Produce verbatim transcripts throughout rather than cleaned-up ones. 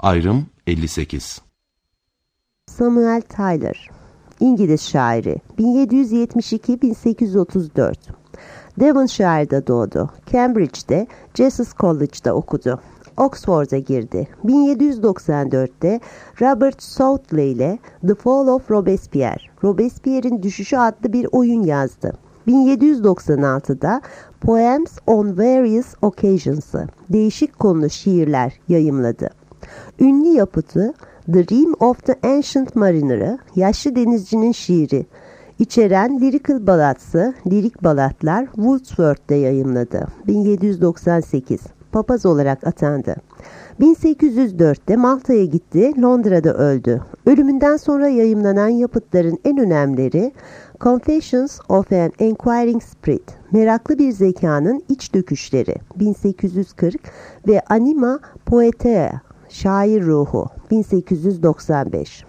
Ayrım elli sekiz. Samuel Taylor, İngiliz şairi, bin yedi yüz yetmiş iki - bin sekiz yüz otuz dört. Devonshire'da doğdu. Cambridge'de, Jesus College'da okudu. Oxford'a girdi. bin yedi yüz doksan dörtte Robert Southey ile The Fall of Robespierre, Robespierre'in Düşüşü adlı bir oyun yazdı. bin yedi yüz doksan altıda Poems on Various Occasions'ı, değişik konulu şiirler yayımladı. Ünlü yapıtı The Dream of the Ancient Mariner'ı, yaşlı denizcinin şiiri içeren Lyrical Ballads'ı, lirik balatlar Wordsworth'te yayımladı. bin yedi yüz doksan sekiz, papaz olarak atandı. bin sekiz yüz dörtte Malta'ya gitti, Londra'da öldü. Ölümünden sonra yayımlanan yapıtların en önemlileri Confessions of an Enquiring Spirit, Meraklı Bir Zekanın İç Döküşleri bin sekiz yüz kırk ve Anima Poetea, Şair Ruhu bin sekiz yüz doksan beş.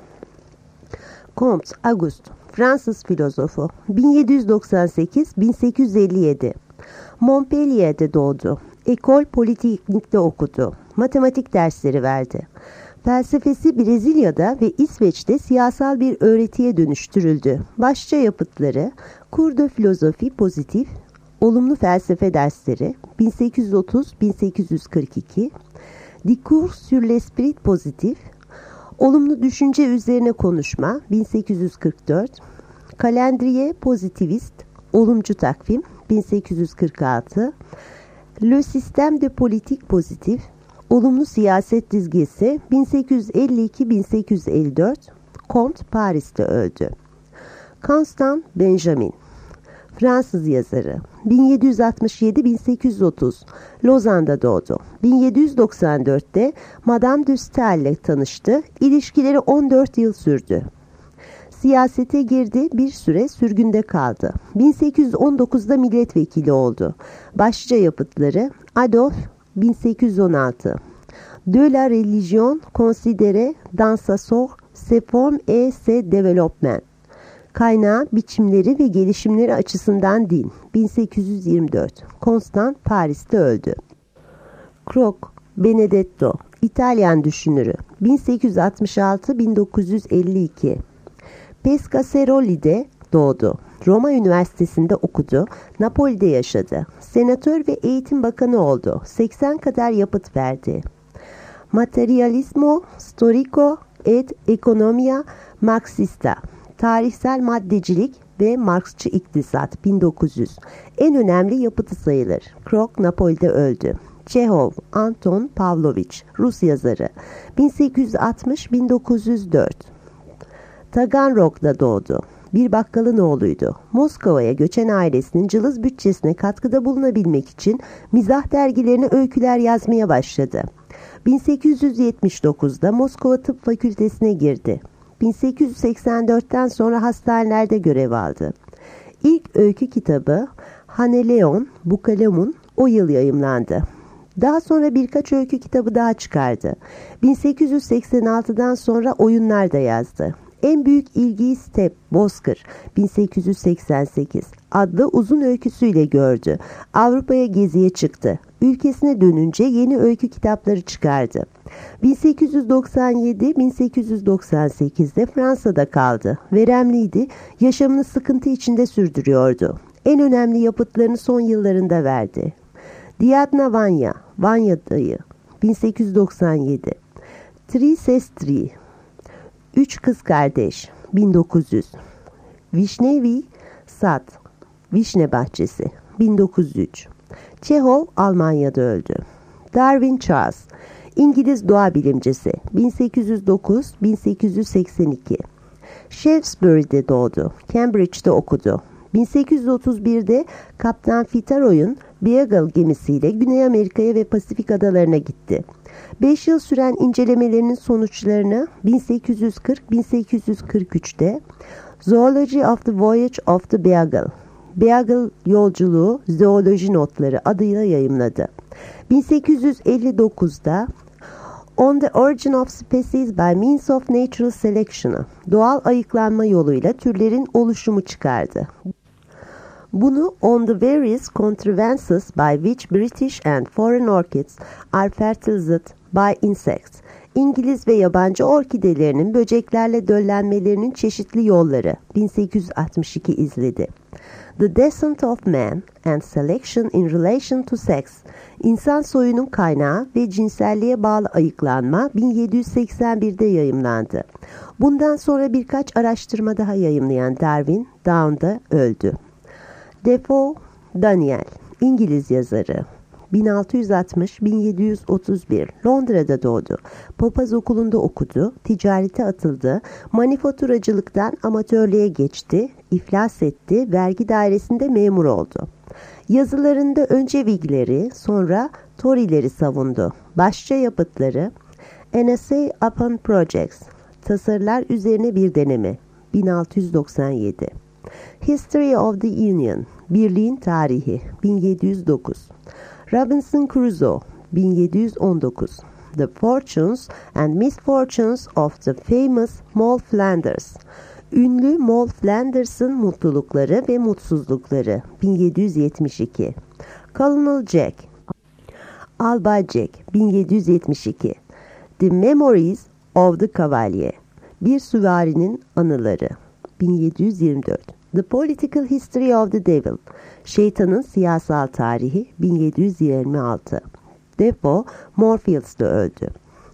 Comte Auguste, Fransız filozofu, bin yedi yüz doksan sekiz - bin sekiz yüz elli yedi. Montpellier'de doğdu. École Polytechnique'de okudu. Matematik dersleri verdi. Felsefesi Brezilya'da ve İsveç'te siyasal bir öğretiye dönüştürüldü. Başça yapıtları Cours de Philosophie Positive, Olumlu Felsefe Dersleri bin sekiz yüz otuz - bin sekiz yüz kırk iki, Discours sur l'esprit positif, Olumlu Düşünce Üzerine Konuşma bin sekiz yüz kırk dört, Calendrier Positivist, Olumcu Takvim bin sekiz yüz kırk altı, Le Système de Politique Positif, Olumlu Siyaset Dizgesi bin sekiz yüz elli iki - bin sekiz yüz elli dört, Comte Paris'te öldü. Constant Benjamin, Fransız yazarı, bin yedi yüz altmış yedi - bin sekiz yüz otuz, Lozan'da doğdu. bin yedi yüz doksan dörtte Madame de Staël ile tanıştı. İlişkileri on dört yıl sürdü. Siyasete girdi, bir süre sürgünde kaldı. bin sekiz yüz on dokuzda milletvekili oldu. Başlıca yapıtları Adolphe bin sekiz yüz on altı, De la religion considérée dans sa sort, ses formes et ses développements. Kaynağı, biçimleri ve gelişimleri açısından din bin sekiz yüz yirmi dört. Constant Paris'te öldü. Croce, Benedetto, İtalyan düşünürü, bin sekiz yüz altmış altı - bin dokuz yüz elli iki. Pescasseroli'de doğdu. Roma Üniversitesi'nde okudu. Napoli'de yaşadı. Senatör ve Eğitim Bakanı oldu. seksen kadar yapıt verdi. Materialismo storico et economia marxista, Tarihsel Maddecilik ve Marksçı İktisat bin dokuz yüz. En önemli yapıtı sayılır. Croce Napoli'de öldü. Çehov, Anton Pavlovich, Rus yazarı, bin sekiz yüz altmış - bin dokuz yüz dört. Taganrog'da doğdu. Bir bakkalın oğluydu. Moskova'ya göçen ailesinin cılız bütçesine katkıda bulunabilmek için mizah dergilerine öyküler yazmaya başladı. bin sekiz yüz yetmiş dokuzda Moskova Tıp Fakültesine girdi. bin sekiz yüz seksen dörtten sonra hastanelerde görev aldı. İlk öykü kitabı Haneleon Bukalemun o yıl yayımlandı. Daha sonra birkaç öykü kitabı daha çıkardı. bin sekiz yüz seksen altıdan sonra oyunlar da yazdı. En büyük ilgiyi Step Bozkır bin sekiz yüz seksen sekiz adlı uzun öyküsüyle gördü. Avrupa'ya geziye çıktı. Ülkesine dönünce yeni öykü kitapları çıkardı. bin sekiz yüz doksan yedi - bin sekiz yüz doksan sekizde Fransa'da kaldı. Veremliydi, yaşamını sıkıntı içinde sürdürüyordu. En önemli yapıtlarını son yıllarında verdi. Diadna Vanya, Vanya Dayı, bin sekiz yüz doksan yedi. Tri Sestri, Üç Kız Kardeş, bin dokuz yüz. Vişnevi Sad, Vişne Bahçesi, bin dokuz yüz üç. Çehov Almanya'da öldü. Darwin Charles, İngiliz doğa bilimcisi, bin sekiz yüz dokuz - bin sekiz yüz seksen iki. Shaftesbury'de doğdu. Cambridge'de okudu. bin sekiz yüz otuz birde Kaptan Fitaroy'un Beagle gemisiyle Güney Amerika'ya ve Pasifik adalarına gitti. beş yıl süren incelemelerinin sonuçlarını bin sekiz yüz kırk - bin sekiz yüz kırk üçte Zoology of the Voyage of the Beagle, Beagle Yolculuğu Zooloji Notları adıyla yayımladı. bin sekiz yüz elli dokuzda On the Origin of Species by Means of Natural Selection'ı, doğal ayıklanma yoluyla türlerin oluşumu çıkardı. Bunu On the Various Contrivances by which British and Foreign Orchids are Fertilized by Insects, İngiliz ve yabancı orkidelerinin böceklerle döllenmelerinin çeşitli yolları bin sekiz yüz altmış iki izledi. The Descent of Man and Selection in Relation to Sex, İnsan soyunun kaynağı ve cinselliğe bağlı ayıklanma bin yedi yüz seksen birde yayımlandı. Bundan sonra birkaç araştırma daha yayımlayan Darwin, Down'da öldü. Defoe, Daniel, İngiliz yazarı. bin altı yüz altmış - bin yedi yüz otuz bir Londra'da doğdu. Papaz okulunda okudu, ticarete atıldı, manifaturacılıktan amatörlüğe geçti, iflas etti, vergi dairesinde memur oldu. Yazılarında önce Whigleri, sonra Tory'leri savundu. Başça yapıtları An Essay upon Projects, Tasarılar üzerine bir deneme, bin altı yüz doksan yedi. History of the Union, Birliğin Tarihi, bin yedi yüz dokuz. Robinson Crusoe, bin yedi yüz on dokuz. The Fortunes and Misfortunes of the Famous Moll Flanders, Ünlü Moll Flanders'ın mutlulukları ve mutsuzlukları, bin yedi yüz yetmiş iki. Colonel Jack, Albay Jack, bin yedi yüz yetmiş iki. The Memories of the Cavalier, Bir Süvarinin Anıları, bin yedi yüz yirmi dört. The Political History of the Devil, Şeytanın Siyasal Tarihi, bin yedi yüz yirmi altı. Defoe, Moorfields'da öldü.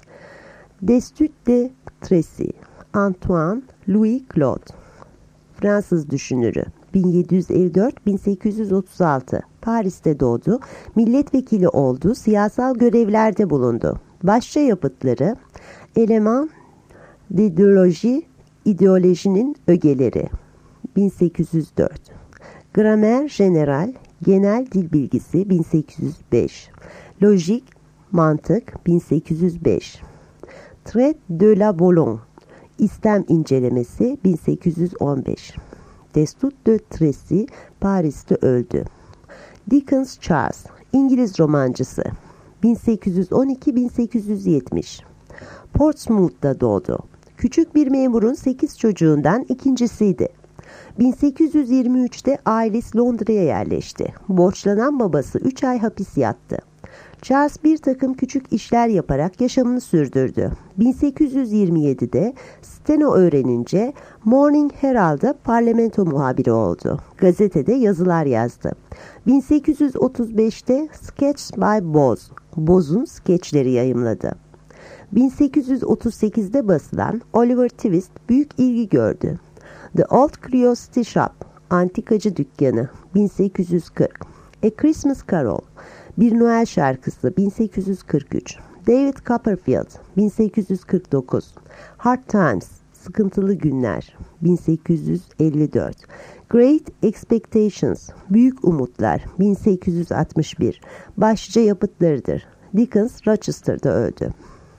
Destutt de Tracy, Antoine Louis Claude, Fransız düşünürü, bin yedi yüz elli dört - bin sekiz yüz otuz altı. Paris'te doğdu, milletvekili oldu, siyasal görevlerde bulundu. Başça yapıtları Eleman d'idéologie, ideolojinin ögeleri, bin sekiz yüz dört. Gramer General, genel dil bilgisi, bin sekiz yüz beş. Lojik, mantık, bin sekiz yüz beş. Traite de la Boulogne, İslam incelemesi, bin sekiz yüz on beş. Destutt de Tracy, Paris'te öldü. Dickens Charles, İngiliz romancısı, bin sekiz yüz on iki - bin sekiz yüz yetmiş. Portsmouth'ta doğdu. Küçük bir memurun sekiz çocuğundan ikincisiydi. bin sekiz yüz yirmi üçte ailesi Londra'ya yerleşti. Borçlanan babası üç ay hapis yattı. Charles bir takım küçük işler yaparak yaşamını sürdürdü. bin sekiz yüz yirmi yedide steno öğrenince Morning Herald'da parlamento muhabiri oldu. Gazetede yazılar yazdı. bin sekiz yüz otuz beşte Sketches by Boz, Boz'un skeçleri yayımladı. bin sekiz yüz otuz sekizde basılan Oliver Twist büyük ilgi gördü. The Old Curiosity Shop, Antikacı Dükkanı, bin sekiz yüz kırk. A Christmas Carol, Bir Noel Şarkısı, bin sekiz yüz kırk üç. David Copperfield, bin sekiz yüz kırk dokuz. Hard Times, Sıkıntılı Günler, bin sekiz yüz elli dört. Great Expectations, Büyük Umutlar, bin sekiz yüz altmış bir. Başlıca yapıtlarıdır. Dickens, Rochester'da öldü.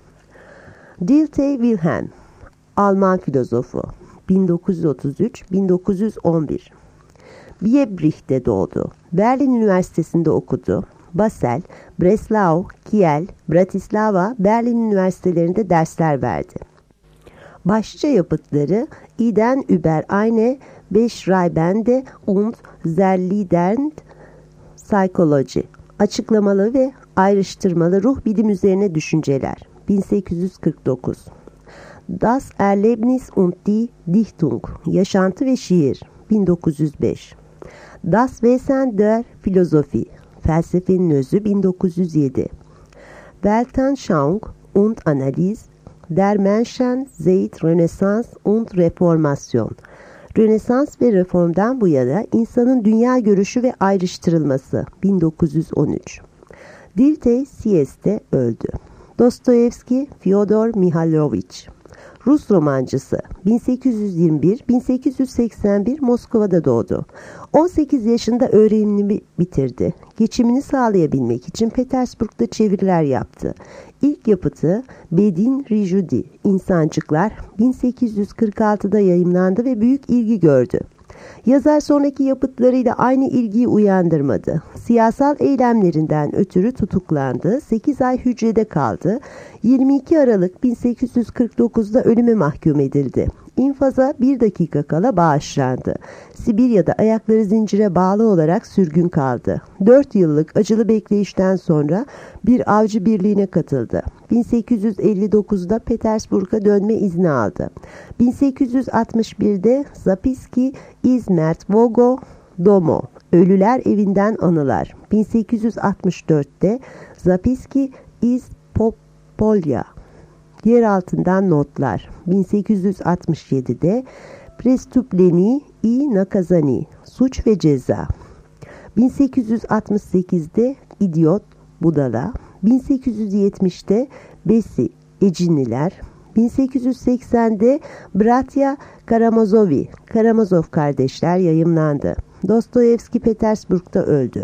Dilthey Wilhelm, Alman filozofu, bin dokuz yüz otuz üç - bin dokuz yüz on bir. Biebricht'te doğdu. Berlin Üniversitesi'nde okudu. Basel, Breslau, Kiel, Bratislava, Berlin Üniversitelerinde dersler verdi. Başlıca yapıtları Iden über eine beschreibende und zergliedernd Psychology, açıklamalı ve ayrıştırmalı ruh bilim üzerine düşünceler, bin sekiz yüz kırk dokuz. Das Erlebnis und die Dichtung, Yaşantı ve Şiir, bin dokuz yüz beş. Das Wesen der Philosophie, Felsefenin Özü, bin dokuz yüz yedi. Weltanschauung und Analyse der Menschen seit Rönesans und Reformation, Rönesans ve Reform'dan bu yana insanın dünya görüşü ve ayrıştırılması, bin dokuz yüz on üç. Dilthey Sieyes'te öldü. Dostoyevski Fyodor Mihailovich, Rus romancısı, bin sekiz yüz yirmi bir - bin sekiz yüz seksen bir Moskova'da doğdu. on sekiz yaşında öğrenimini bitirdi. Geçimini sağlayabilmek için Petersburg'da çeviriler yaptı. İlk yapıtı Bedin Rijudi, İnsancıklar, bin sekiz yüz kırk altıda yayımlandı ve büyük ilgi gördü. Yazar sonraki yapıtlarıyla aynı ilgiyi uyandırmadı. Siyasal eylemlerinden ötürü tutuklandı, sekiz ay hücrede kaldı, yirmi iki Aralık bin sekiz yüz kırk dokuzda ölüme mahkum edildi. İnfaza bir dakika kala bağışlandı. Sibirya'da ayakları zincire bağlı olarak sürgün kaldı. Dört yıllık acılı bekleyişten sonra bir avcı birliğine katıldı. bin sekiz yüz elli dokuzda Petersburg'a dönme izni aldı. bin sekiz yüz altmış birde Zapiski iz Mrtvogo Domo, Ölüler Evinden Anılar. bin sekiz yüz altmış dörtte Zapiski iz Popolya, Yer Altından Notlar. bin sekiz yüz altmış yedide Prestupleni i Nakazani, Suç ve Ceza. bin sekiz yüz altmış sekizde İdiot, Budala. bin sekiz yüz yetmişte Besi, Ecinliler. bin sekiz yüz seksende Bratya Karamazovi, Karamazov Kardeşler yayımlandı. Dostoyevski Petersburg'da öldü.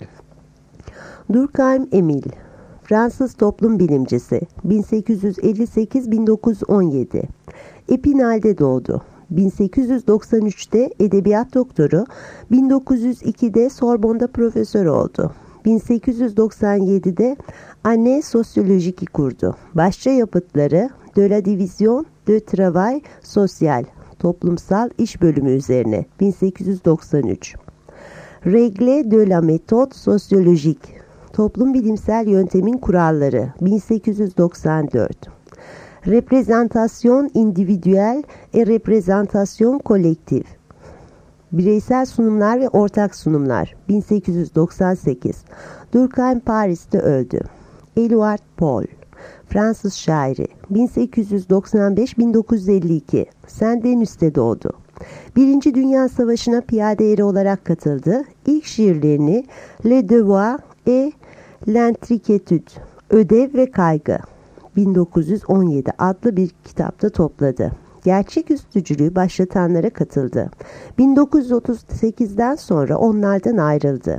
Durkheim Emil, Fransız toplum bilimcisi, bin sekiz yüz elli sekiz bin dokuz yüz on yedi. Epinal'de doğdu. bin sekiz yüz doksan üçte edebiyat doktoru, bin dokuz yüz ikide Sorbonne'da profesör oldu. bin sekiz yüz doksan yedide Anne Sosyolojiki kurdu. Başça yapıtları De la Division de Travail Social, toplumsal iş bölümü üzerine, bin sekiz yüz doksan üç. Règle de la méthode sociologique, toplum bilimsel yöntemin kuralları, bin sekiz yüz doksan dört. Reprezentasyon individuel et reprezentasyon kolektif, bireysel sunumlar ve ortak sunumlar, bin sekiz yüz doksan sekiz. Durkheim Paris'te öldü. Éluard Paul, Fransız şairi, bin sekiz yüz doksan beş bin dokuz yüz elli iki. Saint-Denis'te doğdu. Birinci Dünya Savaşı'na piyade eri olarak katıldı. İlk şiirlerini Le Devoir et l'Inquiétude, Ödev ve Kaygı, bin dokuz yüz on yedi adlı bir kitapta topladı. Gerçeküstücülüğü başlatanlara katıldı. bin dokuz yüz otuz sekizden sonra onlardan ayrıldı.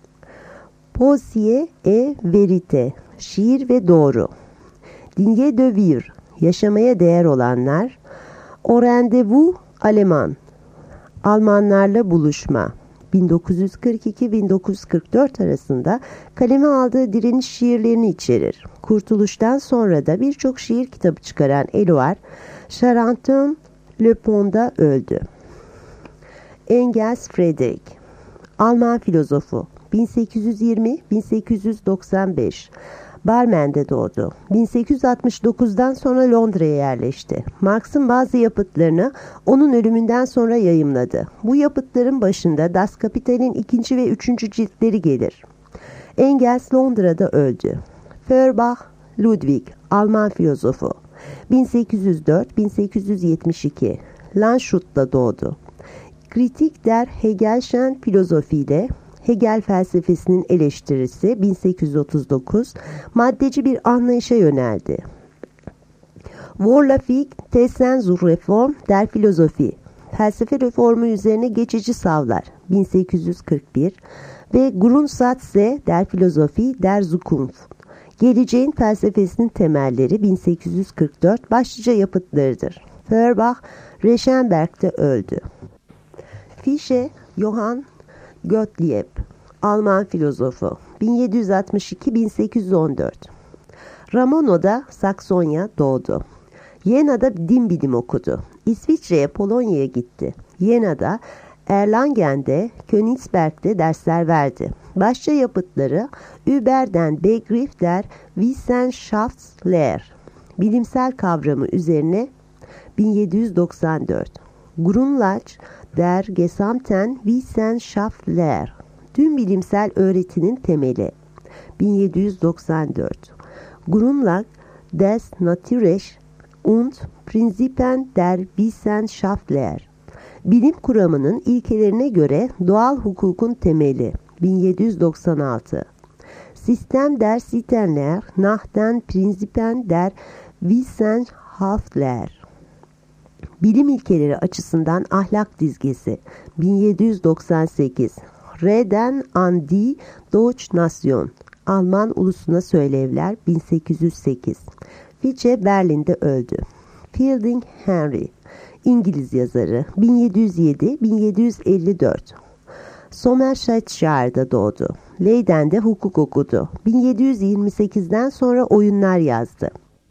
Poésie et Vérité, Şiir ve Doğru. Dinge de Vivre, Yaşamaya Değer Olanlar. Au Rendez-vous Aleman, Almanlarla Buluşma, bin dokuz yüz kırk iki bin dokuz yüz kırk dört arasında kaleme aldığı direniş şiirlerini içerir. Kurtuluştan sonra da birçok şiir kitabı çıkaran Éluard, Charenton-le-Pont'da öldü. Engels Friedrich, Alman filozofu, bin sekiz yüz yirmi bin sekiz yüz doksan beş. Barmen'de doğdu. bin sekiz yüz altmış dokuzdan sonra Londra'ya yerleşti. Marx'ın bazı yapıtlarını onun ölümünden sonra yayımladı. Bu yapıtların başında Das Kapital'in ikinci ve üçüncü ciltleri gelir. Engels Londra'da öldü. Feuerbach Ludwig, Alman filozofu, bin sekiz yüz dört bin sekiz yüz yetmiş iki. Landshut'ta doğdu. Kritik der Hegelschen filozofiyle Hegel felsefesinin eleştirisi, bin sekiz yüz otuz dokuz, maddeci bir anlayışa yöneldi. Vorläufig Thesen zur Reform der Philosophie, felsefe reformu üzerine geçici savlar, bin sekiz yüz kırk bir ve Grundsätze der Philosophie der Zukunft, geleceğin felsefesinin temelleri, bin sekiz yüz kırk dört başlıca yapıtlarıdır. Feuerbach, Reichenberg'de öldü. Fichte Johann Gottlieb, Alman filozofu, bin yedi yüz altmış iki bin sekiz yüz on dört. Ramono'da Saksonya doğdu. Yena'da din bilim okudu. İsviçre'ye, Polonya'ya gitti. Yena'da, Erlangen'de, Königsberg'de dersler verdi. Başça yapıtları Über den Begriff der Wissenschaftslehre, bilimsel kavramı üzerine, bin yedi yüz doksan dört. Grundlage der Gesamten Wissenschaftslehre, tüm bilimsel öğretinin temeli, bin yedi yüz doksan dört. Grundlage des Naturechts und Prinzipien der Wissenschaftslehre, bilim kuramının ilkelerine göre doğal hukukun temeli, bin yedi yüz doksan altı. System der Sittenlehre nach den Prinzipien der Wissenschaftslehre, bilim ilkeleri açısından ahlak dizgesi, bin yedi yüz doksan sekiz. Reden an die Deutsche Nation, Alman ulusuna söylevler, bin sekiz yüz sekiz. Fichte Berlin'de öldü. Fielding Henry, İngiliz yazarı. bin yedi yüz yedi - bin yedi yüz elli dört. Somersetshire doğdu. Leyden'de hukuk okudu. bin yedi yüz yirmi sekizden sonra oyunlar yazdı.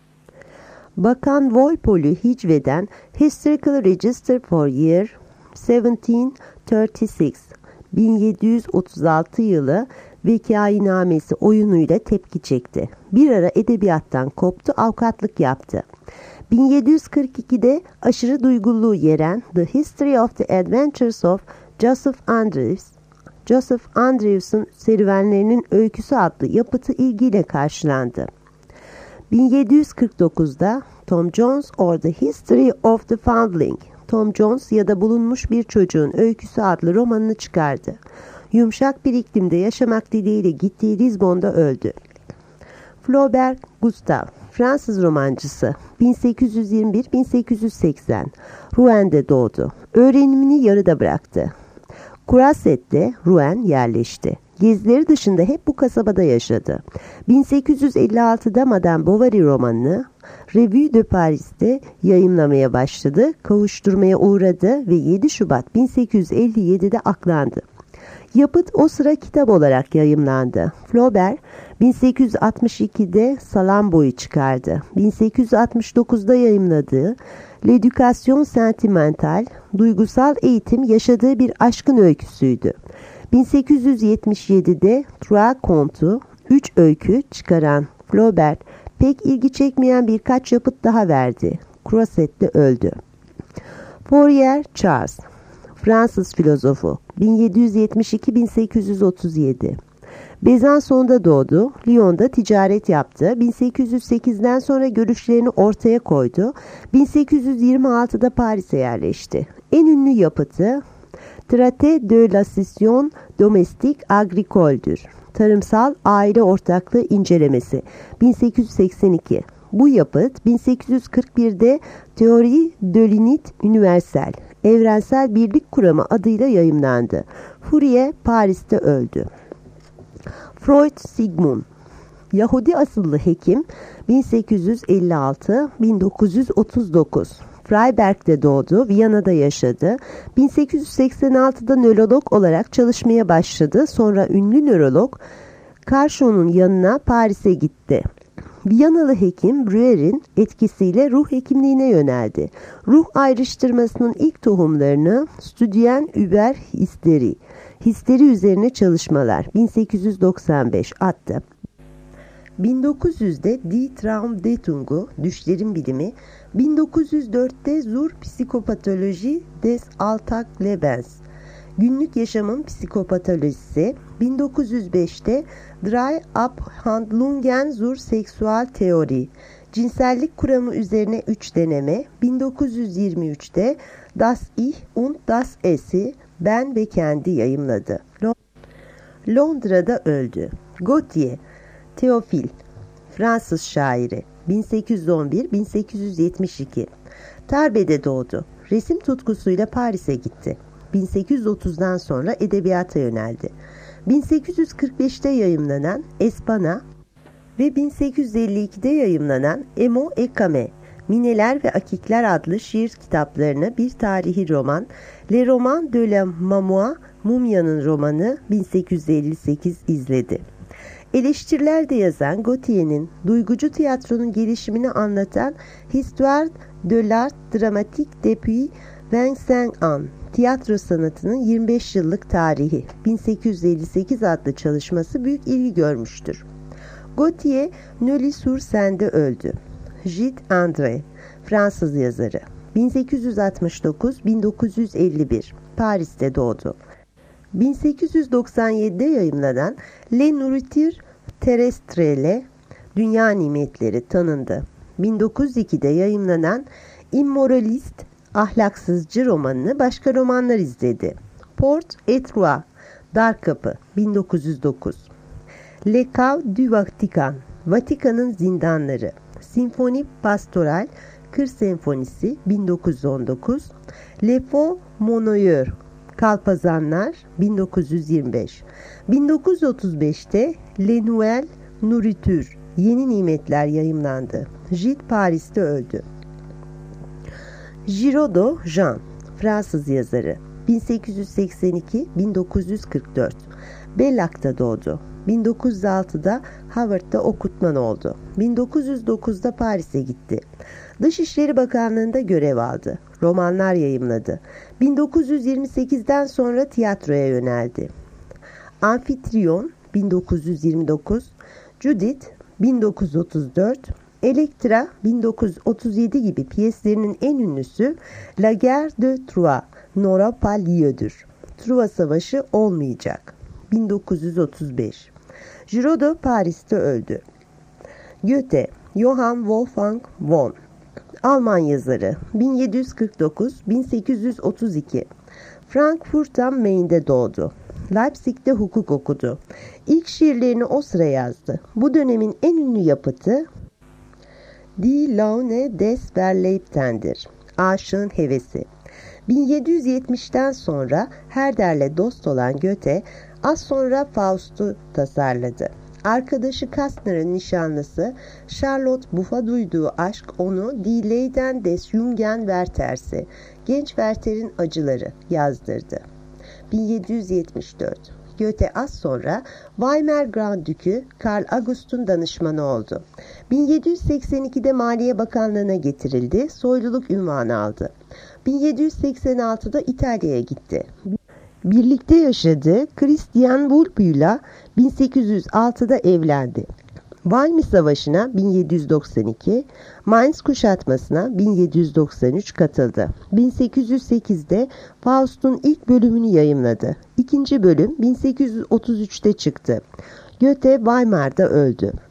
Bakan Walpole'u hicveden Historical Register for Year bin yedi yüz otuz altı bin yedi yüz otuz altı yılı Vekainamesi oyunuyla tepki çekti. Bir ara edebiyattan koptu, avukatlık yaptı. bin yedi yüz kırk ikide aşırı duygulluğu yeren The History of the Adventures of Joseph Andrews, Joseph Andrews'un Serüvenlerinin Öyküsü adlı yapıtı ilgiyle karşılandı. bin yedi yüz kırk dokuzda Tom Jones or the History of the Foundling, Tom Jones ya da Bulunmuş Bir Çocuğun Öyküsü adlı romanını çıkardı. Yumuşak bir iklimde yaşamak dileğiyle gittiği Lizbon'da öldü. Flaubert Gustave, Fransız romancısı, bin sekiz yüz yirmi bir - bin sekiz yüz seksen, Rouen'de doğdu. Öğrenimini yarıda bıraktı. Croiset'te Rouen yerleşti. Gezileri dışında hep bu kasabada yaşadı. bin sekiz yüz elli altıda Madame Bovary romanını Revue de Paris'te yayımlamaya başladı, kavuşturmaya uğradı ve yedi Şubat bin sekiz yüz elli yedide aklandı. Yapıt o sıra kitap olarak yayımlandı. Flaubert bin sekiz yüz altmış ikide Salammbô'yu çıkardı. bin sekiz yüz altmış dokuzda yayımladığı L'Éducation Sentimentale, duygusal eğitim yaşadığı bir aşkın öyküsüydü. bin sekiz yüz yetmiş yedide Trois Contes, üç öykü çıkaran Flaubert, pek ilgi çekmeyen birkaç yapıt daha verdi. Croiset'te öldü. Fourier Charles, Fransız filozofu, bin yedi yüz yetmiş iki - bin sekiz yüz otuz yedi. Besançon'da doğdu, Lyon'da ticaret yaptı, bin sekiz yüz sekizden sonra görüşlerini ortaya koydu, bin sekiz yüz yirmi altıda Paris'e yerleşti. En ünlü yapıtı Traité de la Scission Domestique Agricole'dür. Tarımsal aile ortaklığı incelemesi, bin sekiz yüz seksen iki. Bu yapıt bin sekiz yüz kırk birde Théorie de l'unité universelle, evrensel birlik kuramı adıyla yayımlandı. Fourier Paris'te öldü. Freud Sigmund, Yahudi asıllı hekim, bin sekiz yüz elli altı - bin dokuz yüz otuz dokuz. Freiberg'de doğdu, Viyana'da yaşadı. bin sekiz yüz seksen altıda nörolog olarak çalışmaya başladı. Sonra ünlü nörolog Carchon'un yanına Paris'e gitti. Viyanalı hekim Breuer'in etkisiyle ruh hekimliğine yöneldi. Ruh ayrıştırmasının ilk tohumlarını Studien über Hysterie, histeri üzerine çalışmalar, bin sekiz yüz doksan beş attı. bin dokuz yüzde Die Traumdeutung, Düşlerin Bilimi, bin dokuz yüz dörtte Zur Psychopathologie des Alltagslebens, Günlük Yaşamın Psikopatolojisi, bin dokuz yüz beşte Drei Abhandlungen zur Sexualtheorie, Cinsellik Kuramı üzerine üç deneme, bin dokuz yüz yirmi üçte Das Ich und das Esi, Ben ve Kendi yayımladı. Londra'da öldü. Gautier, Théophile, Fransız şairi, bin sekiz yüz on bir - bin sekiz yüz yetmiş iki. Tarbes'de doğdu. Resim tutkusuyla Paris'e gitti. bin sekiz yüz otuzdan sonra edebiyata yöneldi. bin sekiz yüz kırk beşte yayımlanan Espana ve bin sekiz yüz elli ikide yayımlanan Emo et Camé, Mineler ve Akikler adlı şiir kitaplarını bir tarihi roman, Le Roman de la Mamois, Mumya'nın romanı bin sekiz yüz elli sekiz izledi. Eleştiriler de yazan Gautier'in duygucu tiyatronun gelişimini anlatan Histoire de l'art dramatique depuis vingt-cinq ans, tiyatro sanatının yirmi beş yıllık tarihi bin sekiz yüz elli sekiz adlı çalışması büyük ilgi görmüştür. Gautier, Neuilly-sur-Seine'de öldü. Gilles André, Fransız yazarı, bin sekiz yüz altmış dokuz - bin dokuz yüz elli bir, Paris'te doğdu. bin sekiz yüz doksan yedide yayımlanan Les Nourritures Terrestres, Dünya Nimetleri tanındı. bin dokuz yüz ikide yayımlanan Immoraliste, Ahlaksızcı romanını başka romanlar izledi. Porte et Roi, Dar Kapı, bin dokuz yüz dokuz. Le Cave du Vatican, Vatikan'ın Zindanları, Sinfoni Pastoral, Kır Senfonisi, bin dokuz yüz on dokuz. Le Faux Monnayeur, Kalpazanlar, bin dokuz yüz yirmi beş. bin dokuz yüz otuz beşte Les Nouvelles Nourritures, Yeni Nimetler yayımlandı. Gilles Paris'te öldü. Giraud Jean, Fransız yazarı, bin sekiz yüz seksen iki - bin dokuz yüz kırk dört. Bellac'ta doğdu. bin dokuz yüz altıda Harvard'da okutman oldu. bin dokuz yüz dokuzda Paris'e gitti. Dışişleri Bakanlığı'nda görev aldı. Romanlar yayımladı. bin dokuz yüz yirmi sekizden sonra tiyatroya yöneldi. Amfitryon bin dokuz yüz yirmi dokuz, Judith bin dokuz yüz otuz dört, Elektra bin dokuz yüz otuz yedi gibi piyeslerinin en ünlüsü La Guerre de Troie, n'aura pas lieu'dür. Truva Savaşı olmayacak. bin dokuz yüz otuz beş. Giraud Paris'te öldü. Goethe, Johann Wolfgang von, Alman yazarı, bin yedi yüz kırk dokuz - bin sekiz yüz otuz iki. Frankfurt am Main'de doğdu. Leipzig'te hukuk okudu. İlk şiirlerini o sıra yazdı. Bu dönemin en ünlü yapıtı Die Laune des Verliebten'dir. Aşığın hevesi. bin yedi yüz yetmişten sonra Herder'le dost olan Goethe az sonra Faust'u tasarladı. Arkadaşı Kastner'ın nişanlısı Charlotte Buff'a duyduğu aşk onu Die Leiden des jungen Werthers'e, genç Werther'in acıları yazdırdı. bin yedi yüz yetmiş dört. Goethe az sonra Weimar Grand Dükü Karl August'un danışmanı oldu. bin yedi yüz seksen ikide Maliye Bakanlığı'na getirildi, soyluluk ünvanı aldı. bin yedi yüz seksen altıda İtalya'ya gitti. Birlikte yaşadığı Christian Volpi'yle bin sekiz yüz altıda evlendi. Valmy Savaşı'na bin yedi yüz doksan iki, Mainz kuşatmasına bin yedi yüz doksan üç katıldı. bin sekiz yüz sekizde Faust'un ilk bölümünü yayımladı. İkinci bölüm bin sekiz yüz otuz üçte çıktı. Goethe Weimar'da öldü.